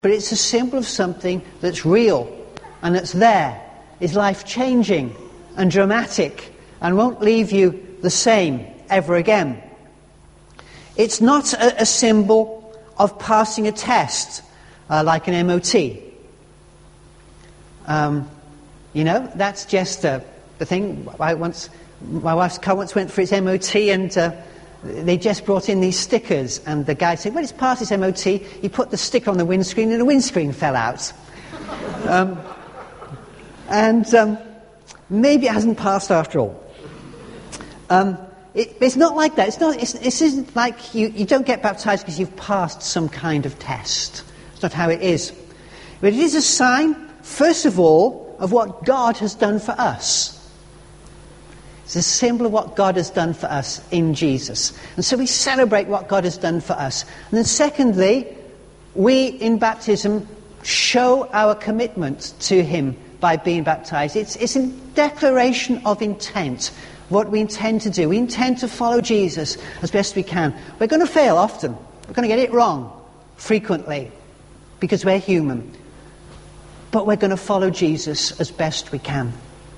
but it's a symbol of something that's real and that's there, is life-changing and dramatic and won't leave you the same ever again. It's not a symbol of passing a test like an MOT. That's just the thing. My wife's car once went for its MOT, and they just brought in these stickers, and the guy said, well, it's passed its MOT. He put the sticker on the windscreen, and the windscreen fell out. Maybe it hasn't passed after all. It's not like that. It isn't like you don't get baptized because you've passed some kind of test. It's not how it is. But it is a sign, first of all, of what God has done for us. It's a symbol of what God has done for us in Jesus. And so we celebrate what God has done for us. And then secondly, we in baptism show our commitment to him by being baptized. It's a declaration of intent, what we intend to do. We intend to follow Jesus as best we can. We're going to fail often. We're going to get it wrong frequently because we're human. But we're going to follow Jesus as best we can.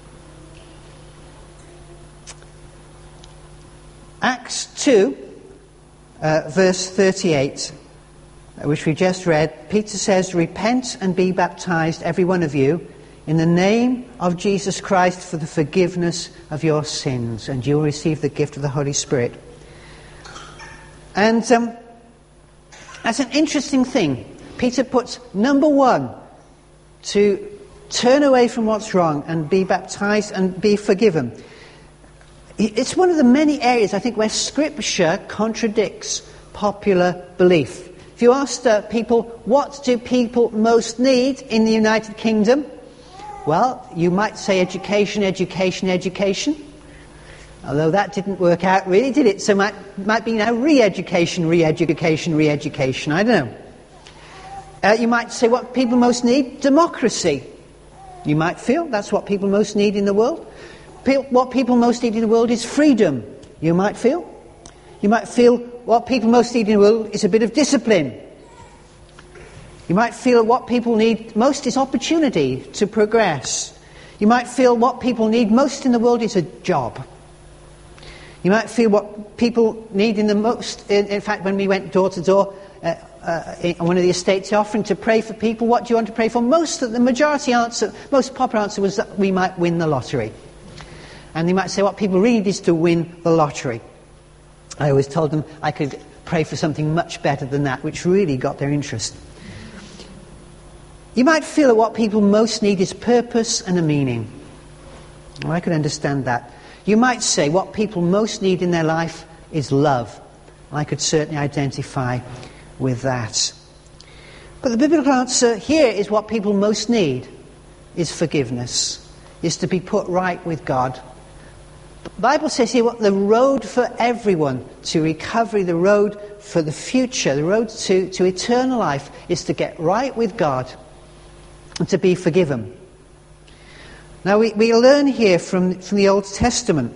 Acts 2, verse 38, which we just read, Peter says, repent and be baptized, every one of you, in the name of Jesus Christ for the forgiveness of your sins, and you'll receive the gift of the Holy Spirit. And that's an interesting thing. Peter puts number one, to turn away from what's wrong and be baptized and be forgiven. It's one of the many areas, I think, where Scripture contradicts popular belief. If you asked people, what do people most need in the United Kingdom? Well, you might say education, education, education. Although that didn't work out really, did it? So might be now re-education, re-education, re-education. I don't know. You might say what people most need? Democracy. You might feel that's what people most need in the world. What people most need in the world is freedom. You might feel. You might feel what people most need in the world is a bit of discipline. You might feel what people need most is opportunity to progress. You might feel what people need most in the world is a job. You might feel what people need in the most... In fact, when we went door to door in one of the estates offering to pray for people, what do you want to pray for? The majority answer, most popular answer was that we might win the lottery. And they might say what people really need is to win the lottery. I always told them I could pray for something much better than that, which really got their interest. You might feel that what people most need is purpose and a meaning. Well, I could understand that. You might say what people most need in their life is love. I could certainly identify with that. But the biblical answer here is what people most need is forgiveness, is to be put right with God. The Bible says here what the road for everyone to recovery, the road for the future, the road to eternal life is to get right with God and to be forgiven. Now we learn here from the Old Testament.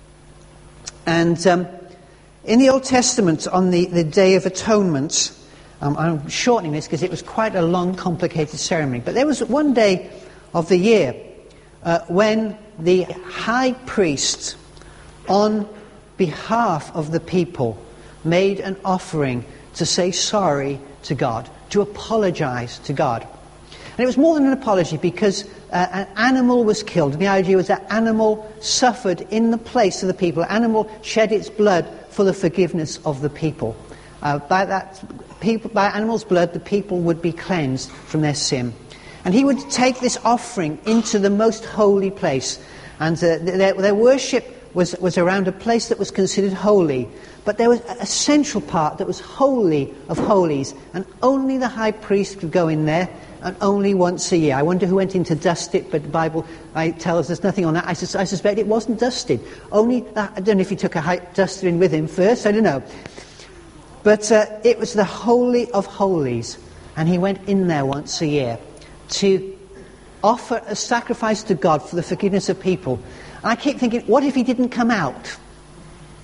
And in the Old Testament, on the Day of Atonement, I'm shortening this because it was quite a long, complicated ceremony. But there was one day of the year when the high priest, on behalf of the people, made an offering to say sorry to God, to apologize to God. And it was more than an apology because an animal was killed. And the idea was that animal suffered in the place of the people. An animal shed its blood for the forgiveness of the people. By animal's blood, the people would be cleansed from their sin. And he would take this offering into the most holy place. And their worship was around a place that was considered holy. But there was a central part that was holy of holies. And only the high priest could go in there, and only once a year. I wonder who went in to dust it, but the Bible tells us nothing on that. I suspect it wasn't dusted. I don't know if he took a duster in with him first, I don't know. But it was the Holy of Holies. And he went in there once a year to offer a sacrifice to God for the forgiveness of people. And I keep thinking, what if he didn't come out?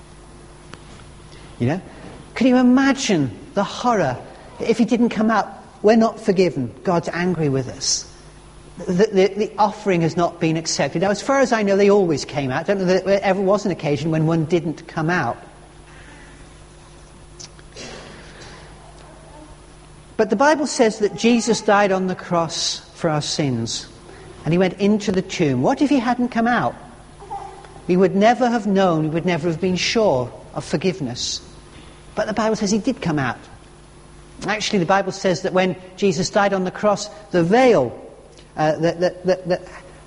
You know? Can you imagine the horror if he didn't come out? we're not forgiven. God's angry with us. The offering has not been accepted. Now, as far as I know, they always came out. I don't know that there ever was an occasion when one didn't come out. But the Bible says that Jesus died on the cross for our sins. And he went into the tomb. What if he hadn't come out? We would never have known, we would never have been sure of forgiveness. But the Bible says he did come out. Actually, the Bible says that when Jesus died on the cross, the veil, the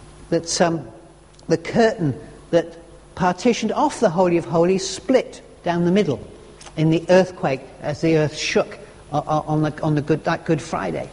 curtain that partitioned off the Holy of Holies split down the middle in the earthquake as the earth shook on that Good Friday.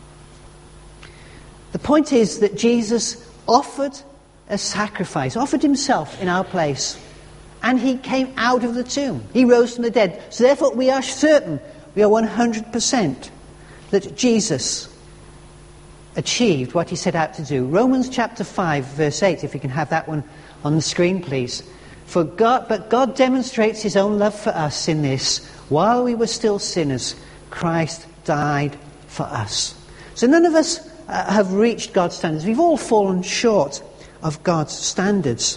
The point is that Jesus offered a sacrifice, offered himself in our place, and he came out of the tomb. He rose from the dead. So therefore we are certain, we are 100% that Jesus achieved what he set out to do. Romans chapter 5 verse 8, if you can have that one on the screen please. But God demonstrates his own love for us in this: while we were still sinners, Christ died for us. So none of us have reached God's standards. We've all fallen short of God's standards.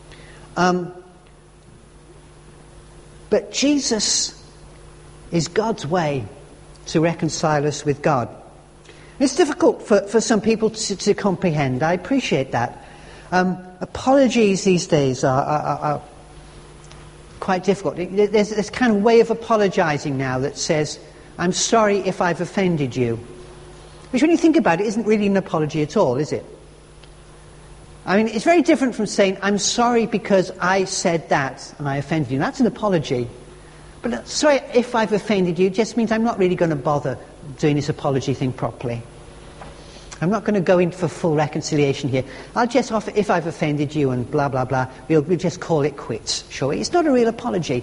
But Jesus is God's way to reconcile us with God. It's difficult for some people to comprehend. I appreciate that. Apologies these days are quite difficult. There's this kind of way of apologising now that says, I'm sorry if I've offended you. Which, when you think about it, isn't really an apology at all, is it? I mean, it's very different from saying, I'm sorry because I said that and I offended you. That's an apology. But sorry if I've offended you just means I'm not really going to bother doing this apology thing properly. I'm not going to go in for full reconciliation here. I'll just offer, if I've offended you and blah, blah, blah, we'll just call it quits, shall we? It's not a real apology.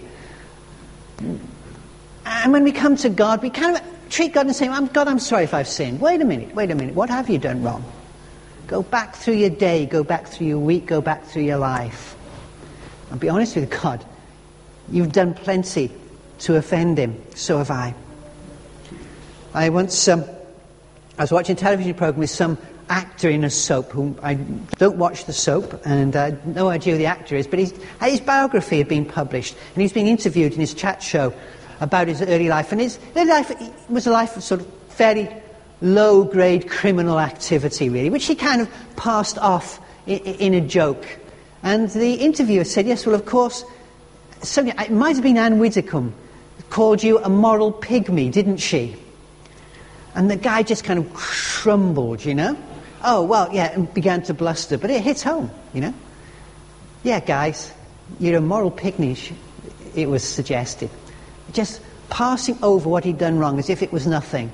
And when we come to God, we kind of treat God and say, God, I'm sorry if I've sinned. Wait a minute, what have you done wrong? Go back through your day, go back through your week, go back through your life. And be honest with God, you've done plenty to offend him. So have I. I once, I was watching a television program with some actor in a soap whom I don't watch the soap and I have no idea who the actor is, but his biography had been published and he's been interviewed in his chat show about his early life. And his early life was a life of sort of fairly low-grade criminal activity, really, which he kind of passed off in a joke. And the interviewer said, yes, well, of course, it might have been Anne Widdecombe called you a moral pygmy, didn't she? And the guy just kind of crumbled, you know. Oh, well, yeah, and began to bluster, but it hit home, you know. Yeah, guys, you're a moral pygmy, it was suggested. Just passing over what he'd done wrong as if it was nothing.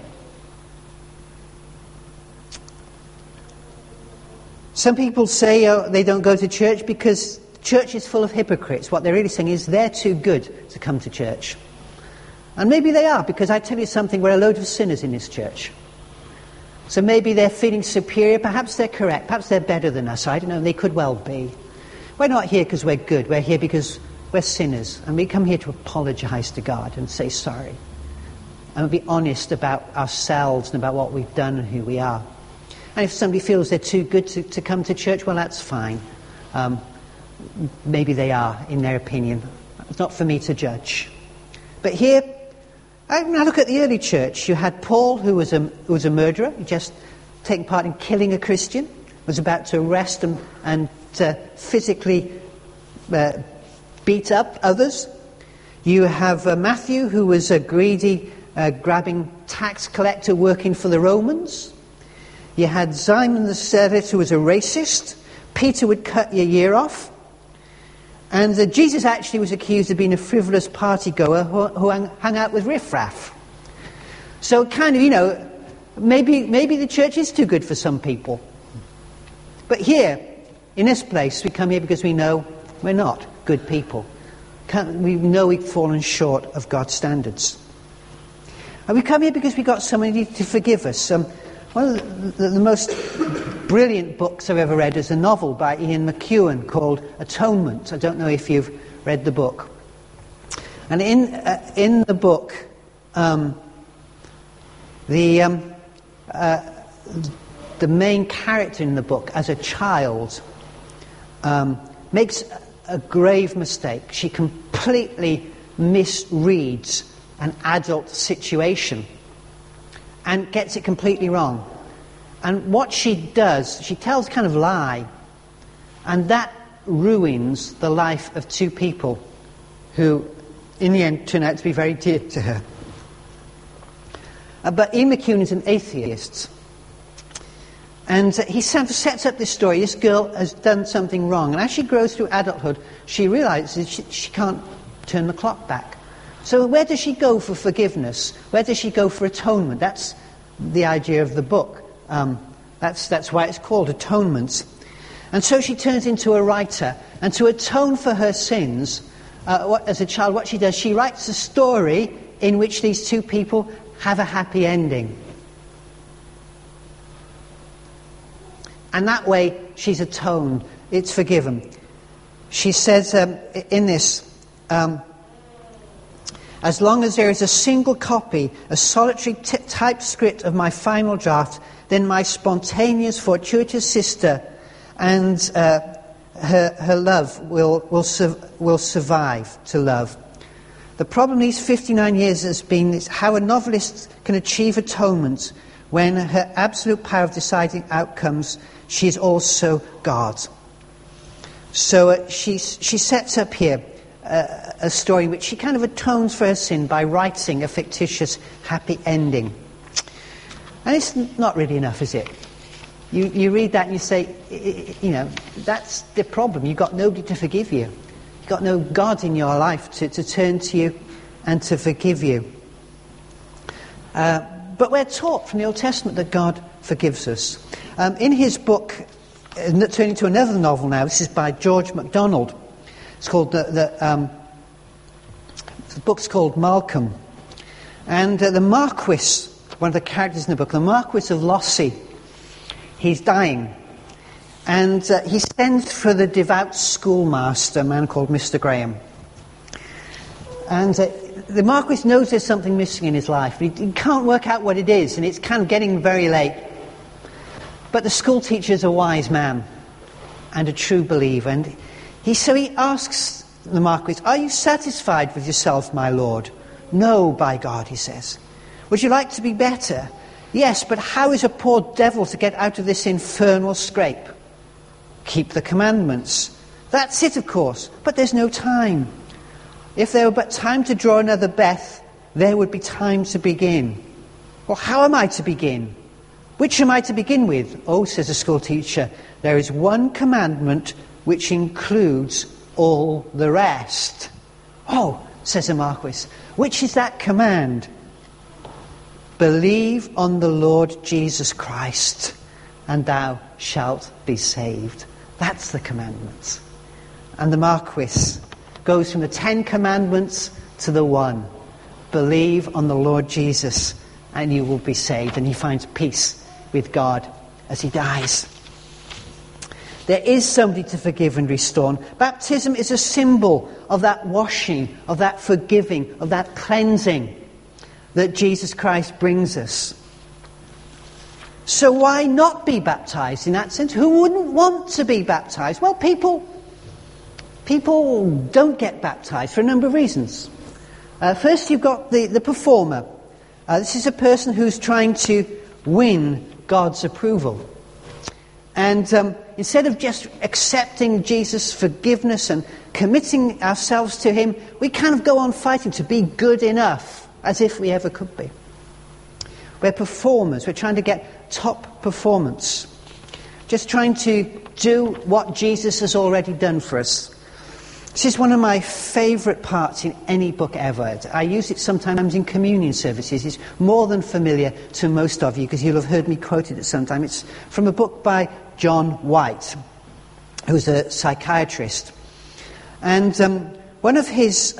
Some people say they don't go to church because church is full of hypocrites. What they're really saying is they're too good to come to church. And maybe they are, because I tell you something, we're a load of sinners in this church. So maybe they're feeling superior, perhaps they're correct, perhaps they're better than us, I don't know, they could well be. We're not here because we're good, we're here because we're sinners, and we come here to apologise to God and say sorry. And be honest about ourselves and about what we've done and who we are. And if somebody feels they're too good to come to church, well, that's fine. Maybe they are, in their opinion. It's not for me to judge. But here, I look at the early church. You had Paul, who was a murderer, who just taken part in killing a Christian, was about to arrest and physically beat up others. You have Matthew, who was a greedy, grabbing tax collector working for the Romans. You had Simon the Zealot, who was a racist. Peter would cut your ear off. And Jesus actually was accused of being a frivolous party-goer who hung out with riffraff. So kind of, you know, maybe the church is too good for some people. But here, in this place, we come here because we know we're not good people. We know we've fallen short of God's standards. And we come here because we've got somebody to forgive us. One of the most brilliant books I've ever read is a novel by Ian McEwan called Atonement. I don't know if you've read the book. And in the book, the the main character in the book, as a child, makes a grave mistake. She completely misreads an adult situation and gets it completely wrong. And what she does, she tells a kind of lie, and that ruins the life of two people who, in the end, turn out to be very dear to her. But Ian McEwan is an atheist. And he sets up this story. This girl has done something wrong. And as she grows through adulthood, she realizes she can't turn the clock back. So where does she go for forgiveness? Where does she go for atonement? That's the idea of the book. That's why it's called Atonement. And so she turns into a writer. And to atone for her sins, as a child, what she does, she writes a story in which these two people have a happy ending. And that way, she's atoned. It's forgiven. She says in this, as long as there is a single copy, a solitary typescript of my final draft, then my spontaneous, fortuitous sister and her love will survive to love. The problem these 59 years has been is how a novelist can achieve atonement when her absolute power of deciding outcomes, she is also God. So she sets up here a story in which she kind of atones for her sin by writing a fictitious happy ending. And it's not really enough, is it? You read that and you say, that's the problem. You've got nobody to forgive you. You've got no God in your life to turn to you and to forgive you. But we're taught from the Old Testament that God forgives us. In his book, turning to another novel now, this is by George MacDonald. It's called the book's called Malcolm. And the Marquis, one of the characters in the book, the Marquis of Lossy, he's dying. And he sends for the devout schoolmaster, a man called Mr. Graham. And the Marquis knows there's something missing in his life. He can't work out what it is, and it's kind of getting very late. But the school teacher's a wise man and a true believer. And so he asks the Marquis, are you satisfied with yourself, my lord? No, by God, he says. Would you like to be better? Yes, but how is a poor devil to get out of this infernal scrape? Keep the commandments. That's it, of course, but there's no time. If there were but time to draw another breath, there would be time to begin. Well, how am I to begin? Which am I to begin with? Oh, says the school teacher, there is one commandment which includes all the rest. Oh, says the Marquis, which is that command? Believe on the Lord Jesus Christ, and thou shalt be saved. That's the commandment. And the Marquis goes from the 10 commandments to the one. Believe on the Lord Jesus, and you will be saved. And he finds peace with God as he dies. There is somebody to forgive and restore. Baptism is a symbol of that washing, of that forgiving, of that cleansing that Jesus Christ brings us. So why not be baptized in that sense? Who wouldn't want to be baptized? Well, people don't get baptized for a number of reasons. First, you've got the performer. This is a person who's trying to win God's approval. And instead of just accepting Jesus' forgiveness and committing ourselves to him, we kind of go on fighting to be good enough, as if we ever could be. We're performers. We're trying to get top performance. Just trying to do what Jesus has already done for us. This is one of my favourite parts in any book ever. I use it sometimes in communion services. It's more than familiar to most of you because you'll have heard me quote it at some time. It's from a book by John White, who's a psychiatrist. And one of his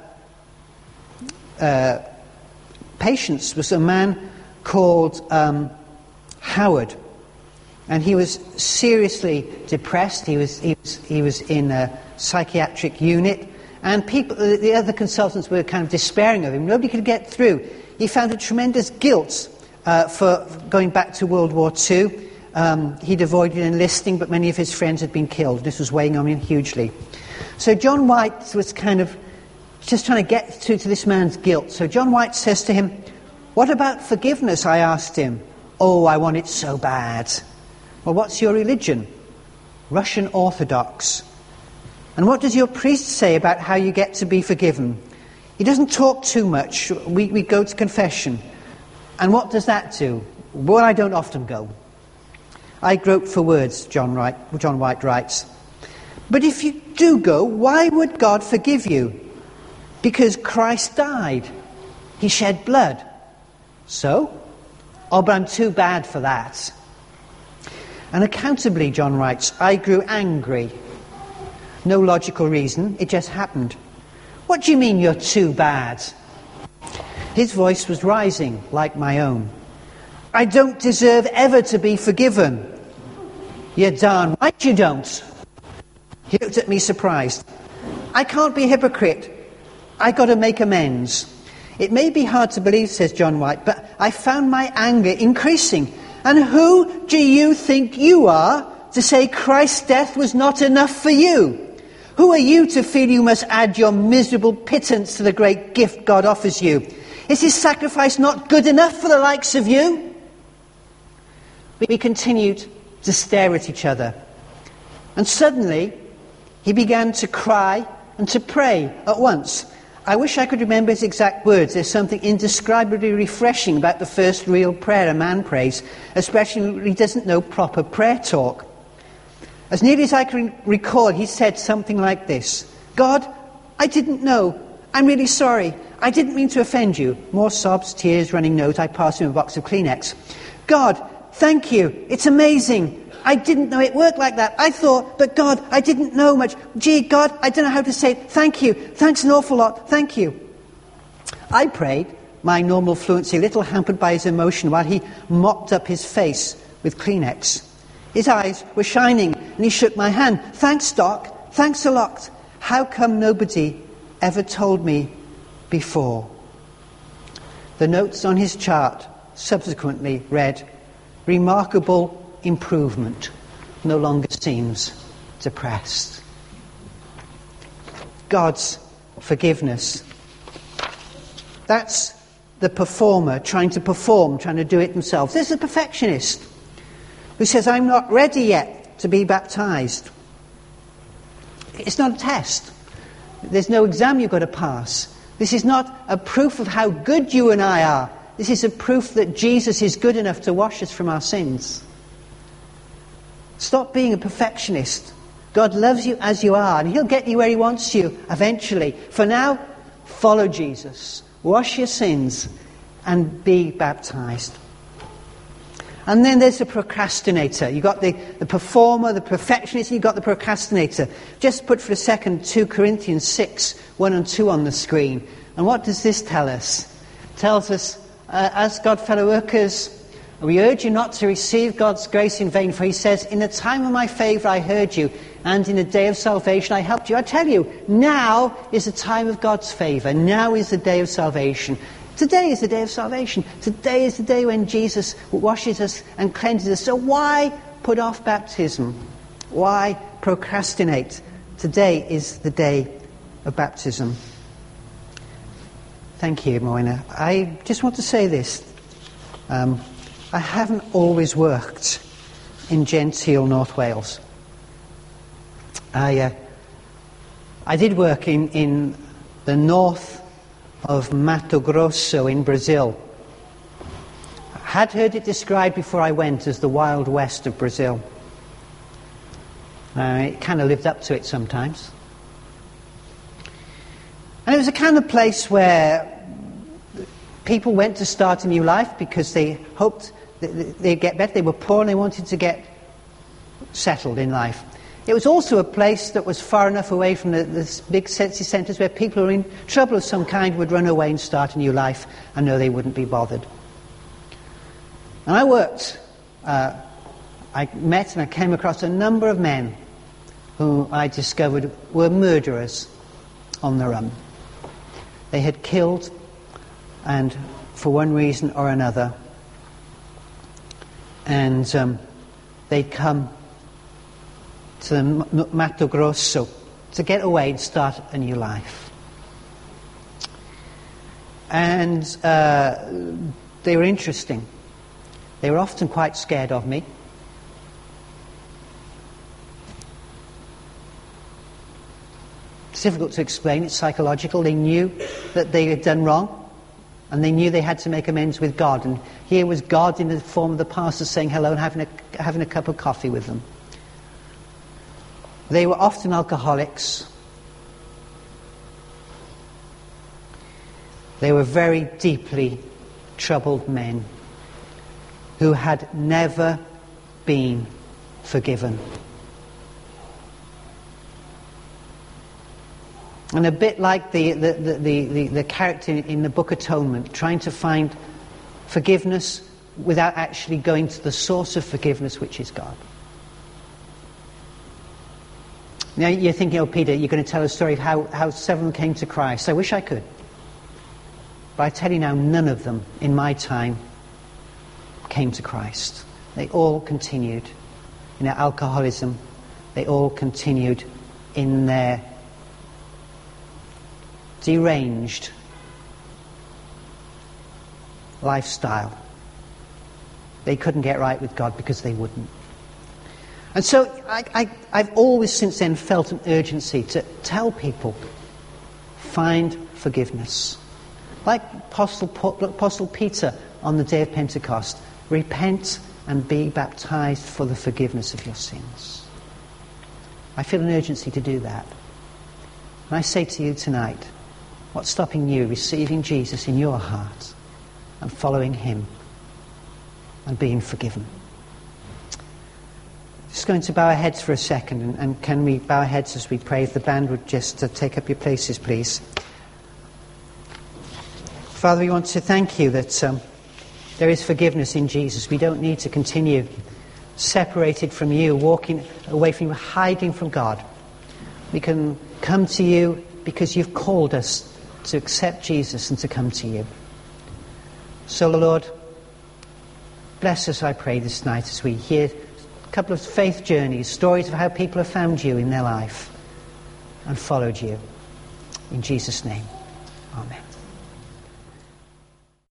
patients was a man called Howard. And he was seriously depressed. He was in a psychiatric unit, and the other consultants were kind of despairing of him. Nobody could get through. He found a tremendous guilt for going back to World War II. He'd avoided enlisting, but many of his friends had been killed. This was weighing on him hugely. So John White was kind of just trying to get to this man's guilt. So John White says to him, "What about forgiveness?" I asked him. "Oh, I want it so bad." "Well, what's your religion?" "Russian Orthodox." "And what does your priest say about how you get to be forgiven?" "He doesn't talk too much. We go to confession." "And what does that do?" "Well, I don't often go." I groped for words, John White writes. "But if you do go, why would God forgive you?" "Because Christ died. He shed blood." "So?" "Oh, but I'm too bad for that." Unaccountably, John writes, I grew angry. No logical reason, it just happened. "What do you mean you're too bad?" His voice was rising, like my own. "I don't deserve ever to be forgiven." "You're darn right you don't." He looked at me surprised. "I can't be a hypocrite. I got to make amends." "It may be hard to believe," says John White, "but I found my anger increasing. And who do you think you are to say Christ's death was not enough for you? Who are you to feel you must add your miserable pittance to the great gift God offers you? Is his sacrifice not good enough for the likes of you?" We continued to stare at each other. And suddenly, he began to cry and to pray at once. I wish I could remember his exact words. There's something indescribably refreshing about the first real prayer a man prays, especially when he doesn't know proper prayer talk. As nearly as I can recall, he said something like this: "God, I didn't know. I'm really sorry. I didn't mean to offend you." More sobs, tears, running nose. I passed him a box of Kleenex. "God, thank you. It's amazing. I didn't know it worked like that. I thought, but God, I didn't know much. Gee, God, I don't know how to say it. Thank you. Thanks an awful lot. Thank you." I prayed, my normal fluency a little hampered by his emotion, while he mopped up his face with Kleenex. His eyes were shining, and he shook my hand. "Thanks, Doc. Thanks a lot. How come nobody ever told me before?" The notes on his chart subsequently read, "Remarkable improvement. No longer seems depressed." God's forgiveness. That's the performer trying to perform, trying to do it themselves. There's a perfectionist who says, "I'm not ready yet to be baptized." It's not a test. There's no exam you've got to pass. This is not a proof of how good you and I are. This is a proof that Jesus is good enough to wash us from our sins. Stop being a perfectionist. God loves you as you are, and he'll get you where he wants you eventually. For now, follow Jesus. Wash your sins and be baptized. And then there's the procrastinator. You've got the performer, the perfectionist, and you've got the procrastinator. Just put for a second 2 Corinthians 6, 1 and 2 on the screen. And what does this tell us? It tells us, as God fellow workers, we urge you not to receive God's grace in vain, for he says, "In the time of my favour I heard you, and in the day of salvation I helped you." I tell you, now is the time of God's favour. Now is the day of salvation. Today is the day of salvation. Today is the day when Jesus washes us and cleanses us. So why put off baptism? Why procrastinate? Today is the day of baptism. Thank you, Moina. I just want to say this. I haven't always worked in genteel North Wales. I did work in the north of Mato Grosso in Brazil. I had heard it described before I went as the Wild West of Brazil. It kind of lived up to it sometimes. And it was a kind of place where people went to start a new life because they hoped they'd get better. They were poor and they wanted to get settled in life. It was also a place that was far enough away from the big city centres where people who were in trouble of some kind would run away and start a new life and know they wouldn't be bothered. And I worked, I met and I came across a number of men who I discovered were murderers on the run. They had killed, and for one reason or another, And they'd come to the Mato Grosso to get away and start a new life. And they were interesting. They were often quite scared of me. It's difficult to explain. It's psychological. They knew that they had done wrong, and they knew they had to make amends with God. And here was God in the form of the pastor saying hello and having a cup of coffee with them. They were often alcoholics. They were very deeply troubled men who had never been forgiven. And a bit like the character in the Book Atonement, trying to find forgiveness without actually going to the source of forgiveness, which is God. Now you're thinking, oh Peter, you're going to tell a story of how several came to Christ. I wish I could. But I tell you now, none of them in my time came to Christ. They all continued in their alcoholism. They all continued in their deranged lifestyle. They couldn't get right with God because they wouldn't. And so I've always since then felt an urgency to tell people, find forgiveness. Like Apostle Peter on the day of Pentecost, repent and be baptized for the forgiveness of your sins. I feel an urgency to do that. And I say to you tonight, what's stopping you receiving Jesus in your heart and following him and being forgiven? Just going to bow our heads for a second, and can we bow our heads as we pray? If the band would just take up your places, please. Father, we want to thank you that there is forgiveness in Jesus. We don't need to continue separated from you, walking away from you, hiding from God. We can come to you because you've called us to accept Jesus and to come to you. So, Lord, bless us, I pray, this night as we hear a couple of faith journeys, stories of how people have found you in their life and followed you. In Jesus' name, amen.